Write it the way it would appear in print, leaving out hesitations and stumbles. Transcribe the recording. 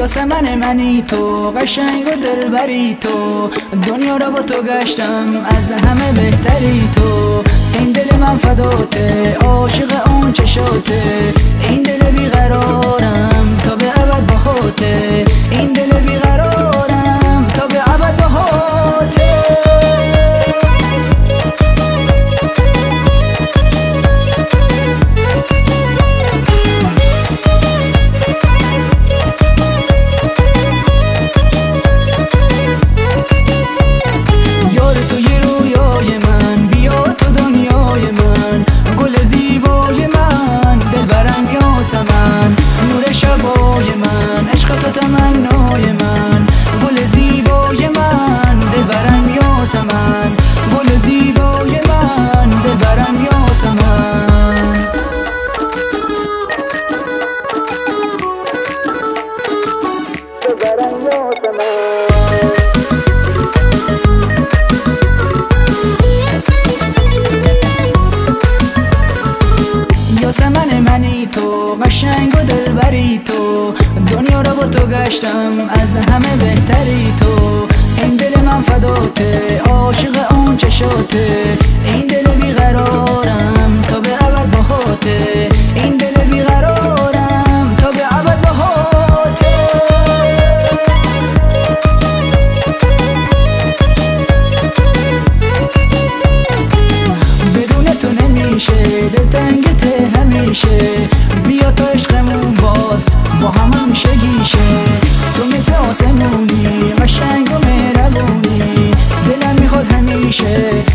یاسمن منی تو، قشنگ و دلبری تو، دنیا را با تو گشتم، از همه بهتری تو. این دل من فداته، عاشق اون چشاته، این دل بیقرارم تا به ابد باهاته، این دل بیقرارم تا به ابد باهاته. نور شبای من، عشق تو تمنای من، گل زیبای من، دلبرم یاسمن، گل زیبای من، دلبرم یاسمن. دلبرم یاسمن. یاسمن منی تو، قشنگ و دلبری تو، دنیا را با تو گشتم، از همه بهتری تو. این دل من فداته، عاشق اون چشاته، این دل بیقرارم تا به ابد باهاته، این دل بیقرارم تا به ابد باهاته. بدون تو نمیشه، دلتنگت همیشه، بیا تا عشقمون باز با همون میشه گیشه. تو مثل آسمونی، قشنگ و مهربونی، دلم میخواد همیشه